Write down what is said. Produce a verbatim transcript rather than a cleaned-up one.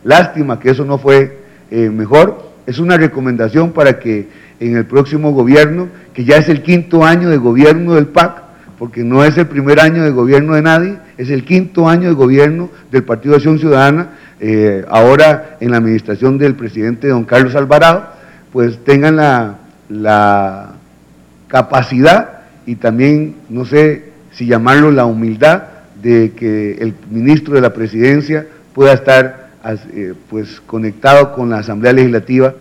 Lástima que eso no fue eh, mejor. Es una recomendación para que en el próximo gobierno, que ya es el quinto año de gobierno del P A C, porque no es el primer año de gobierno de nadie, es el quinto año de gobierno del Partido de Acción Ciudadana, eh, ahora en la administración del presidente don Carlos Alvarado, pues tengan la, la capacidad y también, no sé si llamarlo la humildad, de que el ministro de la Presidencia pueda estar eh, pues conectado con la Asamblea Legislativa